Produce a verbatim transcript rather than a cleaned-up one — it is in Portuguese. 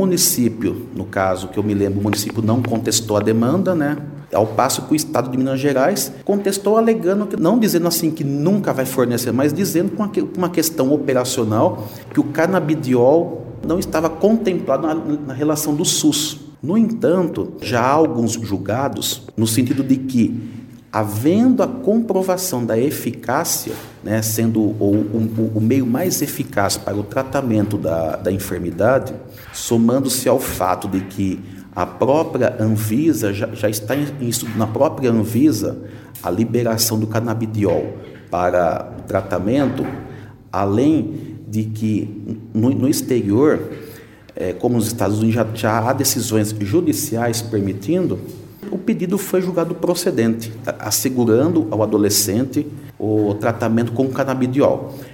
município, no caso que eu me lembro, o município não contestou a demanda, né? Ao passo que o Estado de Minas Gerais contestou alegando, que, não dizendo assim que nunca vai fornecer, mas dizendo com uma questão operacional que o canabidiol não estava contemplado na, na relação do SUS. No entanto, já há alguns julgados no sentido de que, havendo a comprovação da eficácia, né, sendo o, o, o meio mais eficaz para o tratamento da, da enfermidade, somando-se ao fato de que a própria Anvisa, já, já está em estudo na própria Anvisa, a liberação do canabidiol para o tratamento, além de que no, no exterior, é, como nos Estados Unidos, já, já há decisões judiciais permitindo, o pedido foi julgado procedente, assegurando ao adolescente o tratamento com canabidiol.